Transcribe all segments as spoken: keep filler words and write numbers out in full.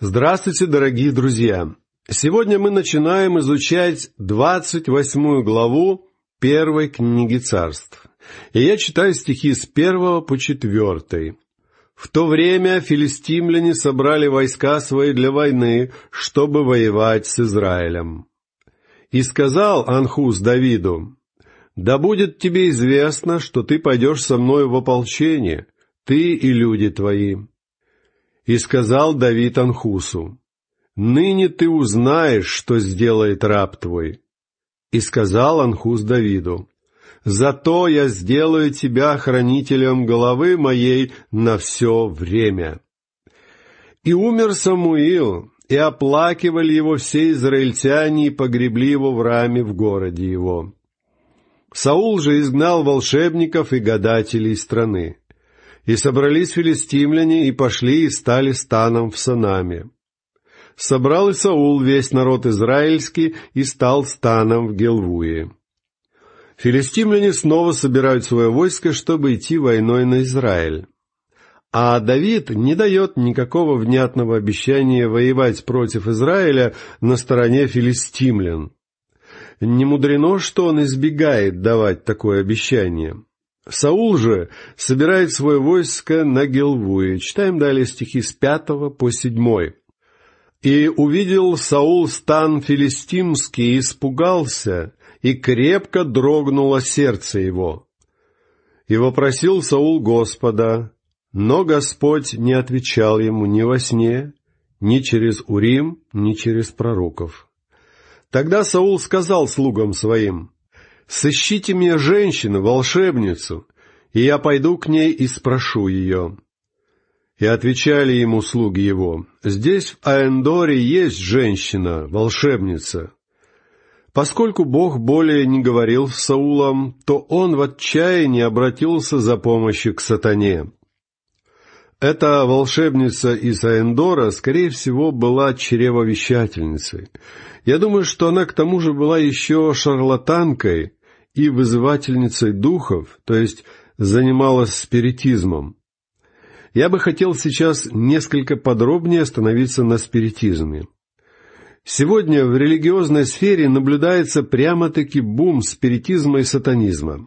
Здравствуйте, дорогие друзья! Сегодня мы начинаем изучать двадцать восьмую главу первой книги Царств. И я читаю стихи с первого по четвертый. «В то время филистимляне собрали войска свои для войны, чтобы воевать с Израилем. И сказал Анхус Давиду: „Да будет тебе известно, что ты пойдешь со мною в ополчение, ты и люди твои“. И сказал Давид Анхусу: „Ныне ты узнаешь, что сделает раб твой“. И сказал Анхус Давиду: „Зато я сделаю тебя хранителем головы моей на все время“. И умер Самуил, и оплакивали его все израильтяне, и погребли его в раме в городе его. Саул же изгнал волшебников и гадателей из страны. И собрались филистимляне, и пошли, и стали станом в Санаме. Собрал и Саул весь народ израильский, и стал станом в Гилвуе. Филистимляне снова собирают свое войско, чтобы идти войной на Израиль. А Давид не дает никакого внятного обещания воевать против Израиля на стороне филистимлян. Не мудрено, что он избегает давать такое обещание. Саул же собирает свое войско на Гилвуе. Читаем далее стихи с пятого по седьмой. «И увидел Саул стан филистимский, и испугался, и крепко дрогнуло сердце его. И вопросил Саул Господа, но Господь не отвечал ему ни во сне, ни через Урим, ни через пророков. Тогда Саул сказал слугам своим: „Сыщите мне женщину, волшебницу, и я пойду к ней и спрошу ее“. И отвечали ему слуги его: „Здесь в Аэндоре есть женщина, волшебница“. Поскольку Бог более не говорил с Саулом, то он в отчаянии обратился за помощью к сатане. Эта волшебница из Аэндора, скорее всего, была чревовещательницей. Я думаю, что она к тому же была еще шарлатанкой и вызывательницей духов, то есть занималась спиритизмом. Я бы хотел сейчас несколько подробнее остановиться на спиритизме. Сегодня в религиозной сфере наблюдается прямо-таки бум спиритизма и сатанизма.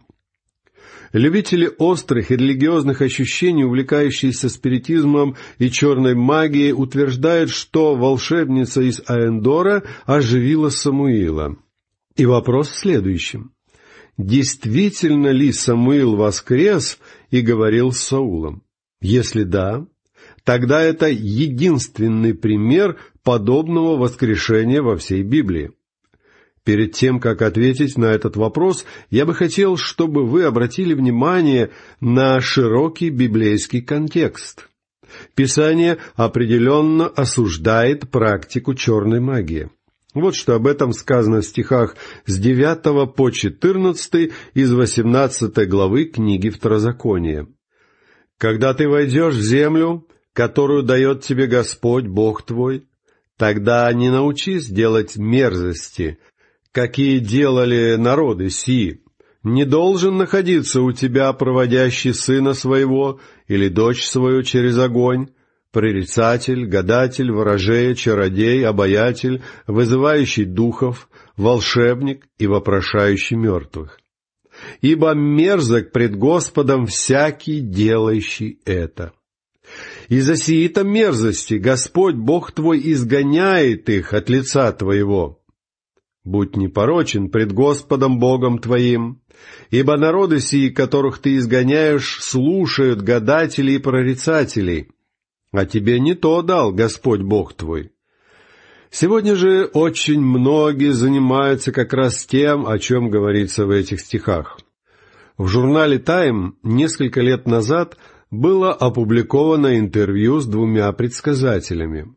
Любители острых и религиозных ощущений, увлекающиеся спиритизмом и черной магией, утверждают, что волшебница из Аэндора оживила Самуила. И вопрос в следующем. Действительно ли Самуил воскрес и говорил с Саулом? Если да, тогда это единственный пример подобного воскрешения во всей Библии. Перед тем, как ответить на этот вопрос, я бы хотел, чтобы вы обратили внимание на широкий библейский контекст. Писание определенно осуждает практику черной магии. Вот что об этом сказано в стихах с девятого по четырнадцатый из восемнадцатой главы книги Второзакония. «Когда ты войдешь в землю, которую дает тебе Господь Бог твой, тогда не научись делать мерзости, какие делали народы сии. Не должен находиться у тебя проводящий сына своего или дочь свою через огонь, прорицатель, гадатель, ворожея, чародей, обаятель, вызывающий духов, волшебник и вопрошающий мертвых. Ибо мерзок пред Господом всякий, делающий это. Из-за сии-то мерзости Господь Бог твой изгоняет их от лица твоего. Будь непорочен пред Господом Богом твоим, ибо народы сии, которых ты изгоняешь, слушают гадателей и прорицателей, а тебе не то дал Господь Бог твой». Сегодня же очень многие занимаются как раз тем, о чем говорится в этих стихах. В журнале «Тайм» несколько лет назад было опубликовано интервью с двумя предсказателями.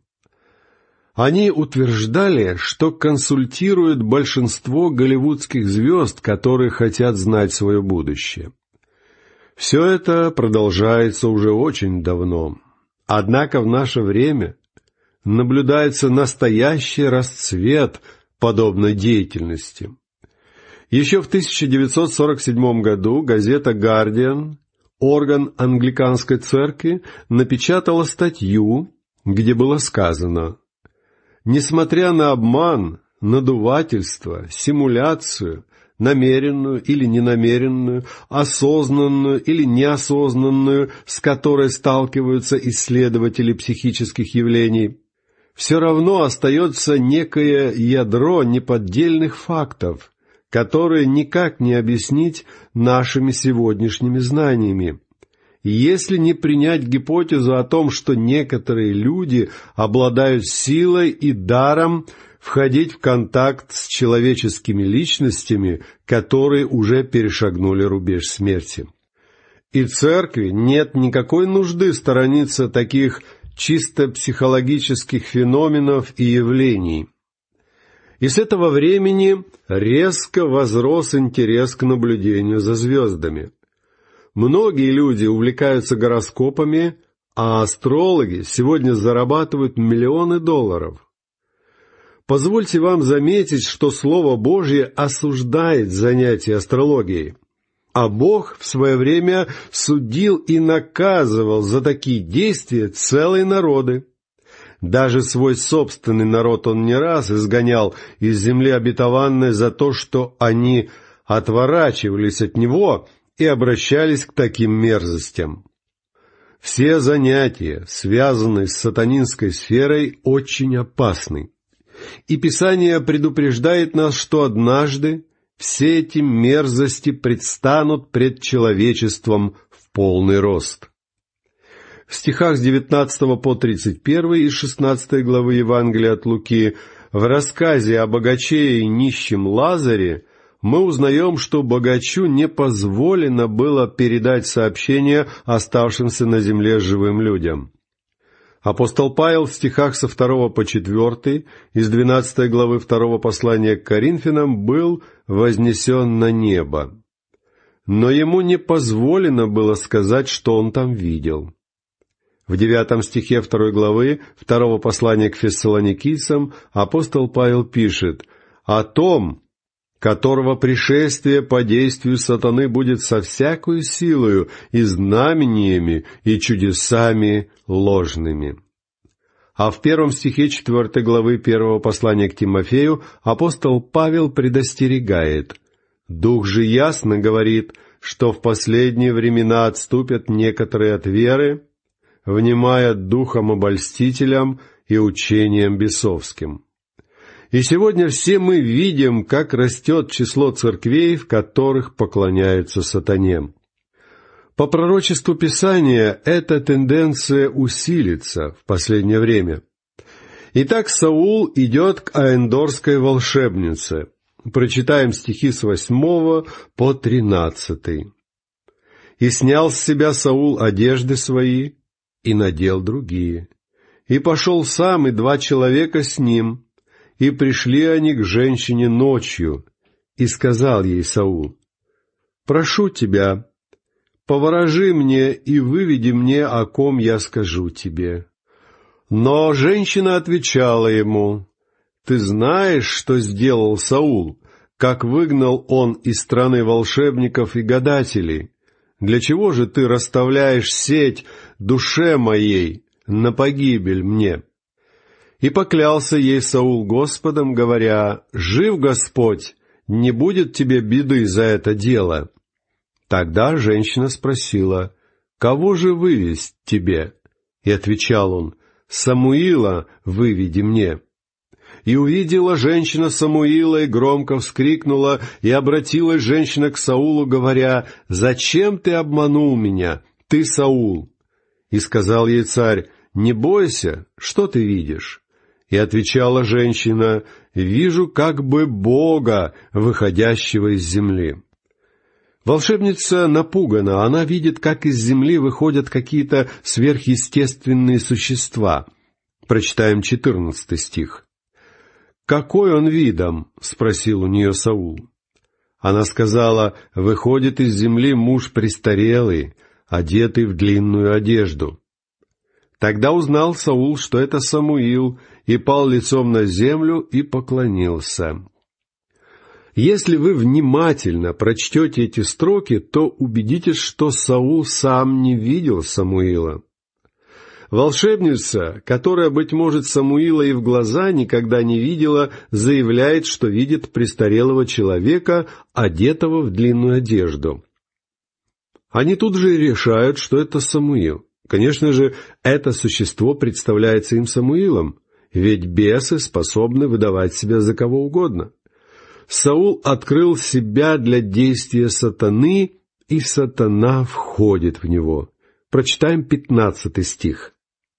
Они утверждали, что консультируют большинство голливудских звезд, которые хотят знать свое будущее. Все это продолжается уже очень давно. Однако в наше время наблюдается настоящий расцвет подобной деятельности. Еще в тысяча девятьсот сорок седьмом году газета «Гардиан», орган англиканской церкви, напечатала статью, где было сказано: «Несмотря на обман, надувательство, симуляцию, намеренную или ненамеренную, осознанную или неосознанную, с которой сталкиваются исследователи психических явлений, все равно остается некое ядро неподдельных фактов, которые никак не объяснить нашими сегодняшними знаниями. Если не принять гипотезу о том, что некоторые люди обладают силой и даром входить в контакт с человеческими личностями, которые уже перешагнули рубеж смерти. И церкви нет никакой нужды сторониться таких чисто психологических феноменов и явлений. И с этого времени резко возрос интерес к наблюдению за звездами. Многие люди увлекаются гороскопами, а астрологи сегодня зарабатывают миллионы долларов. Позвольте вам заметить, что Слово Божье осуждает занятия астрологией, а Бог в свое время судил и наказывал за такие действия целые народы. Даже свой собственный народ Он не раз изгонял из земли обетованной за то, что они отворачивались от Него и обращались к таким мерзостям. Все занятия, связанные с сатанинской сферой, очень опасны. И Писание предупреждает нас, что однажды все эти мерзости предстанут пред человечеством в полный рост. В стихах с девятнадцатого по тридцать первый из шестнадцатой главы Евангелия от Луки в рассказе о богаче и нищем Лазаре мы узнаем, что богачу не позволено было передать сообщение оставшимся на земле живым людям. Апостол Павел в стихах со второго по четвертый из двенадцатой главы второго послания к Коринфянам был вознесен на небо. Но ему не позволено было сказать, что он там видел. В девятом стихе второй главы второго послания к фессалоникийцам апостол Павел пишет: «О том, которого пришествие по действию сатаны будет со всякою силою и знамениями и чудесами ложными». А в первом стихе четвертой главы первого послания к Тимофею апостол Павел предостерегает: «Дух же ясно говорит, что в последние времена отступят некоторые от веры, внимая духом обольстителям и учениям бесовским». И сегодня все мы видим, как растет число церквей, в которых поклоняются сатане. По пророчеству Писания эта тенденция усилится в последнее время. Итак, Саул идет к аэндорской волшебнице. Прочитаем стихи с восьмого по тринадцатый. «И снял с себя Саул одежды свои, и надел другие. И пошел сам, и два человека с ним, и пришли они к женщине ночью, и сказал ей Саул: «Прошу тебя, поворожи мне и выведи мне, о ком я скажу тебе». Но женщина отвечала ему: «Ты знаешь, что сделал Саул, как выгнал он из страны волшебников и гадателей. Для чего же ты расставляешь сеть душе моей на погибель мне?» И поклялся ей Саул Господом, говоря: «Жив Господь, не будет тебе беды за это дело». Тогда женщина спросила: «Кого же вывесть тебе?» И отвечал он: «Самуила выведи мне». И увидела женщина Самуила, и громко вскрикнула, и обратилась женщина к Саулу, говоря: «Зачем ты обманул меня, ты Саул?» И сказал ей царь: «Не бойся, что ты видишь?» И отвечала женщина: «Вижу как бы Бога, выходящего из земли». Волшебница напугана, она видит, как из земли выходят какие-то сверхъестественные существа. Прочитаем четырнадцатый стих. «Какой он видом?» — спросил у нее Саул. Она сказала: «Выходит из земли муж престарелый, одетый в длинную одежду». Тогда узнал Саул, что это Самуил, и пал лицом на землю и поклонился. Если вы внимательно прочтете эти строки, то убедитесь, что Саул сам не видел Самуила. Волшебница, которая, быть может, Самуила и в глаза никогда не видела, заявляет, что видит престарелого человека, одетого в длинную одежду. Они тут же решают, что это Самуил. Конечно же, это существо представляется им Самуилом, ведь бесы способны выдавать себя за кого угодно. Саул открыл себя для действия сатаны, и сатана входит в него. Прочитаем пятнадцатый стих.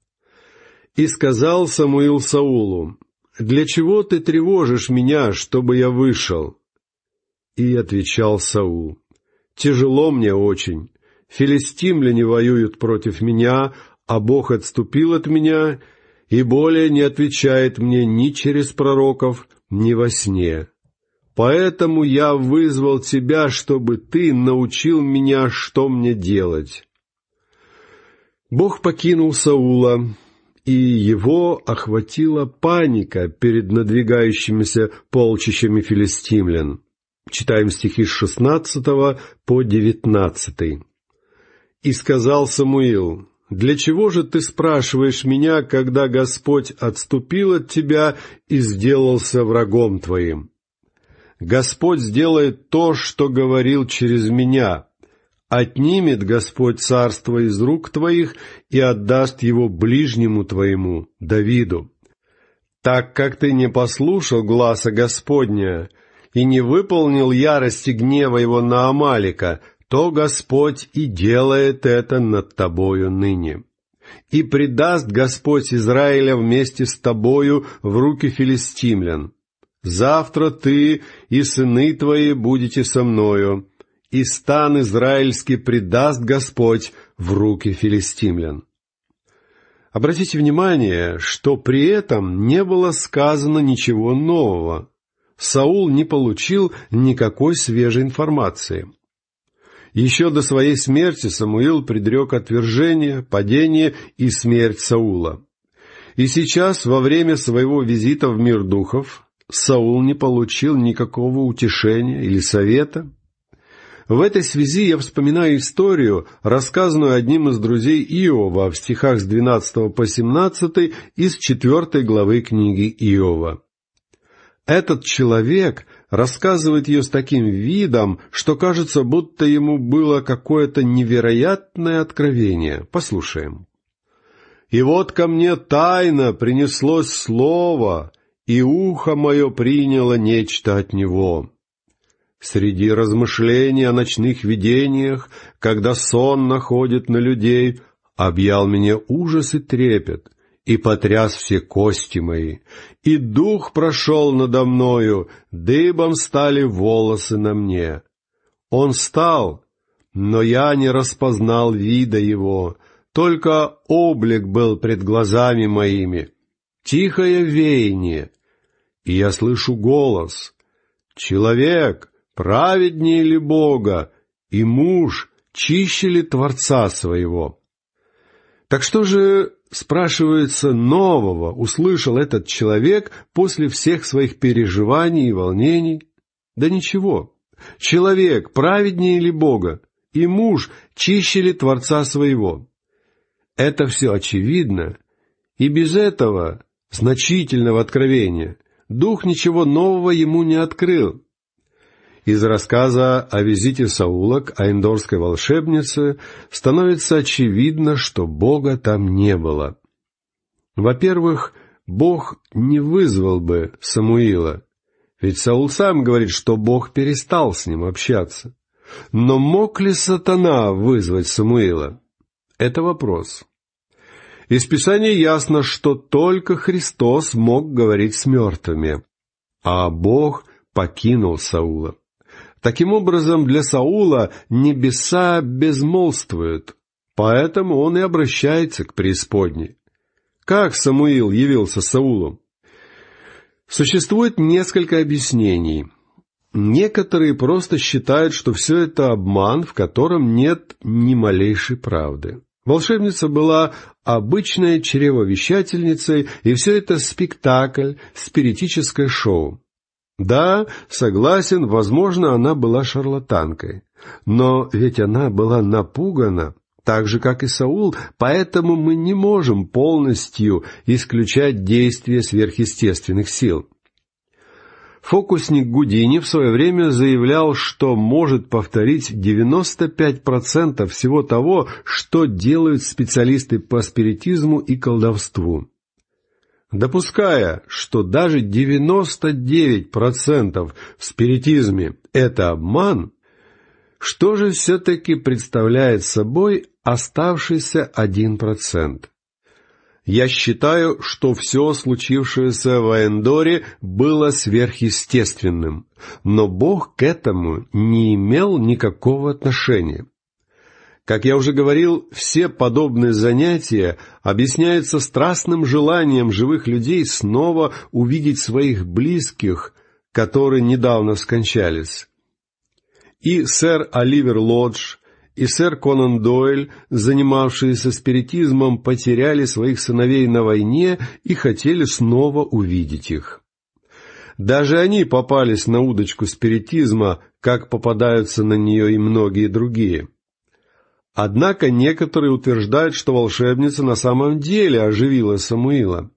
«И сказал Самуил Саулу: для чего ты тревожишь меня, чтобы я вышел? И отвечал Саул: тяжело мне очень. Филистимляне воюют против меня, а Бог отступил от меня и более не отвечает мне ни через пророков, ни во сне. Поэтому я вызвал тебя, чтобы ты научил меня, что мне делать». Бог покинул Саула, и его охватила паника перед надвигающимися полчищами филистимлян. Читаем стихи с шестнадцатого по девятнадцатый. «И сказал Самуил: для чего же ты спрашиваешь меня, когда Господь отступил от тебя и сделался врагом твоим? Господь сделает то, что говорил через меня. Отнимет Господь царство из рук твоих и отдаст его ближнему твоему, Давиду. Так как ты не послушал гласа Господня и не выполнил ярости гнева его на Амалика, то Господь и делает это над тобою ныне. И предаст Господь Израиля вместе с тобою в руки филистимлян. Завтра ты и сыны твои будете со мною, и стан израильский предаст Господь в руки филистимлян». Обратите внимание, что при этом не было сказано ничего нового. Саул не получил никакой свежей информации. Еще до своей смерти Самуил предрек отвержение, падение и смерть Саула. И сейчас, во время своего визита в мир духов, Саул не получил никакого утешения или совета. В этой связи я вспоминаю историю, рассказанную одним из друзей Иова в стихах с двенадцатого по семнадцатый из четвертой главы книги Иова. Этот человек рассказывает ее с таким видом, что кажется, будто ему было какое-то невероятное откровение. Послушаем. «И вот ко мне тайно принеслось слово, и ухо мое приняло нечто от него. Среди размышлений о ночных видениях, когда сон находит на людей, объял меня ужас и трепет, и потряс все кости мои, и дух прошел надо мною, дыбом стали волосы на мне. Он стал, но я не распознал вида его, только облик был пред глазами моими, тихое веяние, и я слышу голос: человек праведнее ли Бога, и муж чище ли Творца своего? Так что же, спрашивается, нового услышал этот человек после всех своих переживаний и волнений? Да ничего. Человек праведнее ли Бога, и муж чище ли Творца своего? Это все очевидно, и без этого значительного откровения Дух ничего нового ему не открыл. Из рассказа о визите Саула к аендорской волшебнице становится очевидно, что Бога там не было. Во-первых, Бог не вызвал бы Самуила, ведь Саул сам говорит, что Бог перестал с ним общаться. Но мог ли сатана вызвать Самуила? Это вопрос. Из Писания ясно, что только Христос мог говорить с мертвыми, а Бог покинул Саула. Таким образом, для Саула небеса безмолвствуют, поэтому он и обращается к преисподней. Как Самуил явился Саулу? Существует несколько объяснений. Некоторые просто считают, что все это обман, в котором нет ни малейшей правды. Волшебница была обычной чревовещательницей, и все это спектакль, спиритическое шоу. Да, согласен, возможно, она была шарлатанкой, но ведь она была напугана, так же, как и Саул, поэтому мы не можем полностью исключать действия сверхъестественных сил. Фокусник Гудини в свое время заявлял, что может повторить девяносто пять процентов всего того, что делают специалисты по спиритизму и колдовству. Допуская, что даже девяносто девять процентов в спиритизме – это обман, что же все-таки представляет собой оставшийся один процент? Я считаю, что все случившееся в Эндоре было сверхъестественным, но Бог к этому не имел никакого отношения. Как я уже говорил, все подобные занятия объясняются страстным желанием живых людей снова увидеть своих близких, которые недавно скончались. И сэр Оливер Лодж, и сэр Конан Дойль, занимавшиеся спиритизмом, потеряли своих сыновей на войне и хотели снова увидеть их. Даже они попались на удочку спиритизма, как попадаются на нее и многие другие. Однако некоторые утверждают, что волшебница на самом деле оживила Самуила.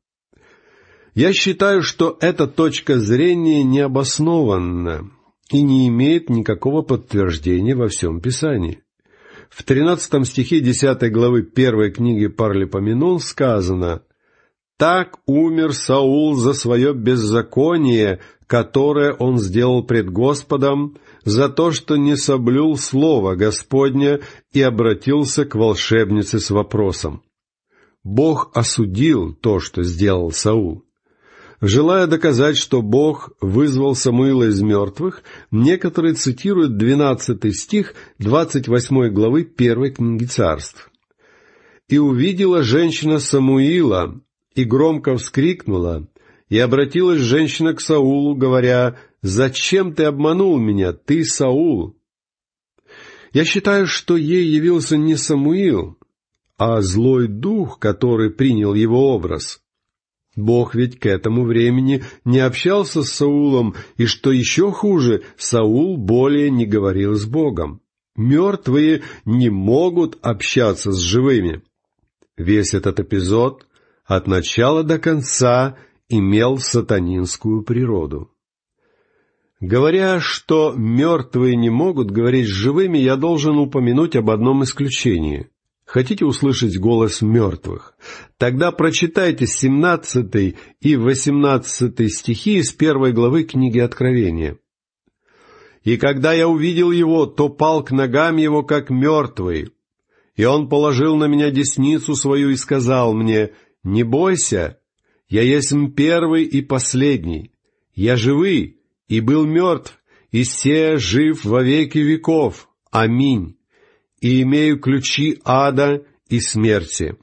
Я считаю, что эта точка зрения необоснованна и не имеет никакого подтверждения во всем Писании. В тринадцатом стихе десятой главы первой книги Парлипоменон сказано: «Так умер Саул за свое беззаконие, которое он сделал пред Господом, за то, что не соблюл слово Господне и обратился к волшебнице с вопросом». Бог осудил то, что сделал Саул. Желая доказать, что Бог вызвал Самуила из мертвых, некоторые цитируют двенадцатый стих двадцать восьмой главы первой книги Царств. «И увидела женщина Самуила, и громко вскрикнула, и обратилась женщина к Саулу, говоря: «Зачем ты обманул меня, ты, Саул?» Я считаю, что ей явился не Самуил, а злой дух, который принял его образ. Бог ведь к этому времени не общался с Саулом, и, что еще хуже, Саул более не говорил с Богом. Мертвые не могут общаться с живыми. Весь этот эпизод от начала до конца имел сатанинскую природу. Говоря, что мертвые не могут говорить с живыми, я должен упомянуть об одном исключении. Хотите услышать голос мертвых? Тогда прочитайте семнадцатый и восемнадцатый стихи из первой главы книги Откровения. «И когда я увидел его, то пал к ногам его, как мертвый. И он положил на меня десницу свою и сказал мне: не бойся, я есмь первый и последний. Я живый и был мертв, и се жив во веки веков. Аминь. И имею ключи ада и смерти».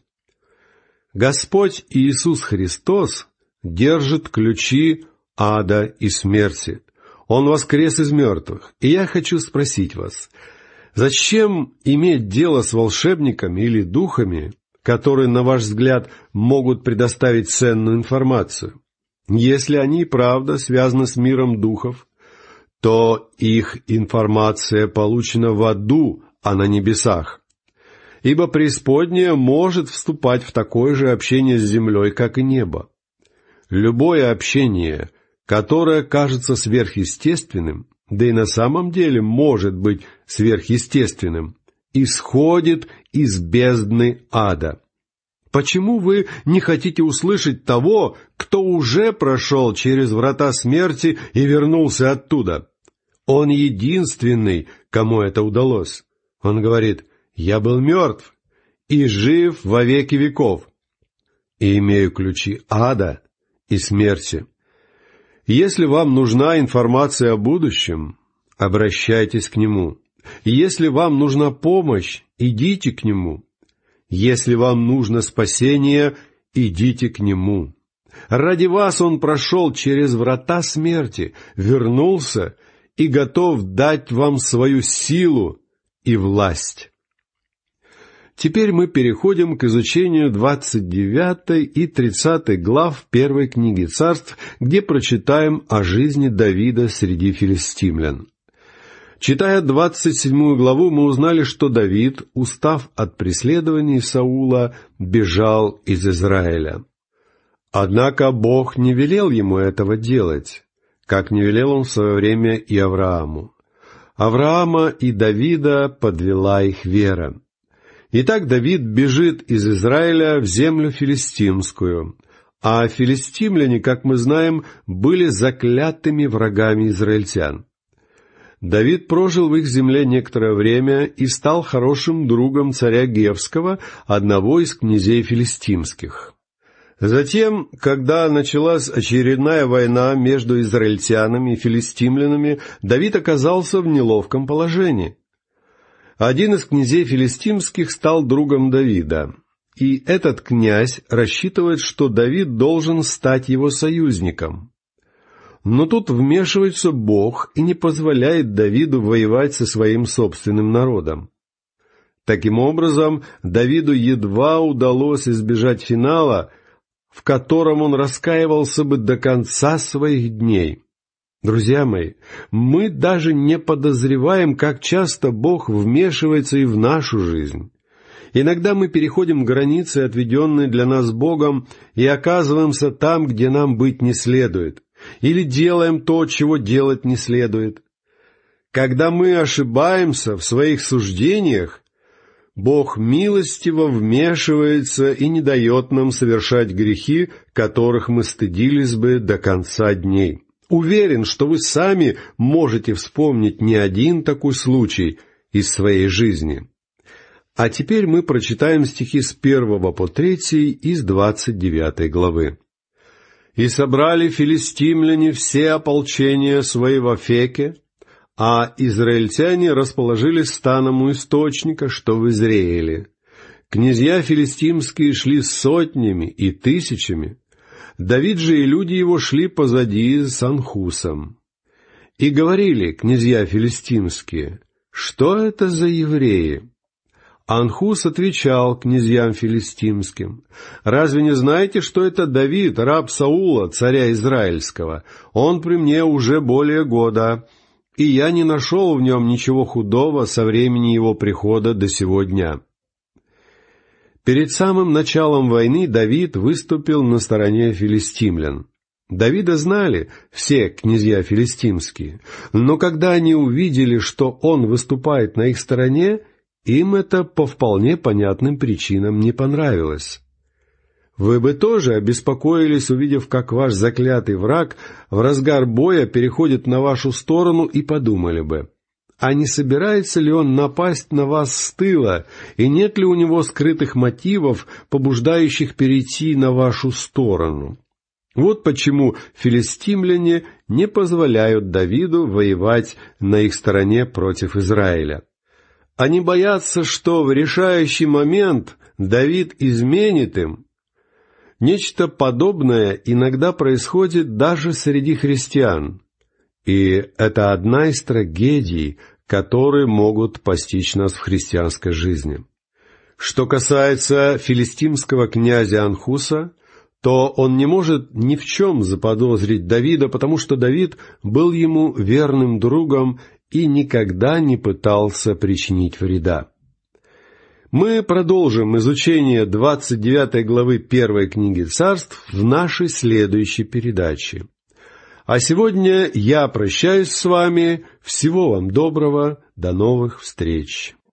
Господь Иисус Христос держит ключи ада и смерти. Он воскрес из мертвых. И я хочу спросить вас, зачем иметь дело с волшебниками или духами, которые, на ваш взгляд, могут предоставить ценную информацию? Если они, правда, связаны с миром духов, то их информация получена в аду, а на небесах. Ибо преисподняя может вступать в такое же общение с землей, как и небо. Любое общение, которое кажется сверхъестественным, да и на самом деле может быть сверхъестественным, исходит из бездны ада. Почему вы не хотите услышать того, кто уже прошел через врата смерти и вернулся оттуда? Он единственный, кому это удалось. Он говорит: «Я был мертв и жив во веки веков, и имею ключи ада и смерти». Если вам нужна информация о будущем, обращайтесь к Нему. Если вам нужна помощь, идите к Нему. Если вам нужно спасение, идите к Нему. Ради вас Он прошел через врата смерти, вернулся и готов дать вам свою силу и власть. Теперь мы переходим к изучению двадцать девятой и тридцатой глав первой книги Царств, где прочитаем о жизни Давида среди филистимлян. Читая двадцать седьмую главу, мы узнали, что Давид, устав от преследований Саула, бежал из Израиля. Однако Бог не велел ему этого делать, как не велел он в свое время и Аврааму. Авраама и Давида подвела их вера. Итак, Давид бежит из Израиля в землю филистимскую, а филистимляне, как мы знаем, были заклятыми врагами израильтян. Давид прожил в их земле некоторое время и стал хорошим другом царя Гевского, одного из князей филистимских. Затем, когда началась очередная война между израильтянами и филистимлянами, Давид оказался в неловком положении. Один из князей филистимских стал другом Давида, и этот князь рассчитывает, что Давид должен стать его союзником. Но тут вмешивается Бог и не позволяет Давиду воевать со своим собственным народом. Таким образом, Давиду едва удалось избежать финала, в котором он раскаивался бы до конца своих дней. Друзья мои, мы даже не подозреваем, как часто Бог вмешивается и в нашу жизнь. Иногда мы переходим границы, отведенные для нас Богом, и оказываемся там, где нам быть не следует, или делаем то, чего делать не следует. Когда мы ошибаемся в своих суждениях, Бог милостиво вмешивается и не дает нам совершать грехи, которых мы стыдились бы до конца дней. Уверен, что вы сами можете вспомнить не один такой случай из своей жизни. А теперь мы прочитаем стихи с первого по третий из двадцать девятой главы. «И собрали филистимляне все ополчения свои в Афеке, а израильтяне расположились станом у источника, что в Израиле. Князья филистимские шли сотнями и тысячами, Давид же и люди его шли позади с Анхусом. И говорили князья филистимские: что это за евреи? Анхус отвечал князьям филистимским: разве не знаете, что это Давид, раб Саула, царя Израильского? Он при мне уже более года, и я не нашел в нем ничего худого со времени его прихода до сего дня». Перед самым началом войны Давид выступил на стороне филистимлян. Давида знали все князья филистимские, но когда они увидели, что он выступает на их стороне, им это по вполне понятным причинам не понравилось. Вы бы тоже обеспокоились, увидев, как ваш заклятый враг в разгар боя переходит на вашу сторону, и подумали бы: а не собирается ли он напасть на вас с тыла, и нет ли у него скрытых мотивов, побуждающих перейти на вашу сторону? Вот почему филистимляне не позволяют Давиду воевать на их стороне против Израиля. Они боятся, что в решающий момент Давид изменит им. Нечто подобное иногда происходит даже среди христиан. И это одна из трагедий, которые могут постичь нас в христианской жизни. Что касается филистимского князя Анхуса, то он не может ни в чем заподозрить Давида, потому что Давид был ему верным другом и никогда не пытался причинить вреда. Мы продолжим изучение двадцать девятой главы первой книги Царств в нашей следующей передаче. А сегодня я прощаюсь с вами. Всего вам доброго. До новых встреч.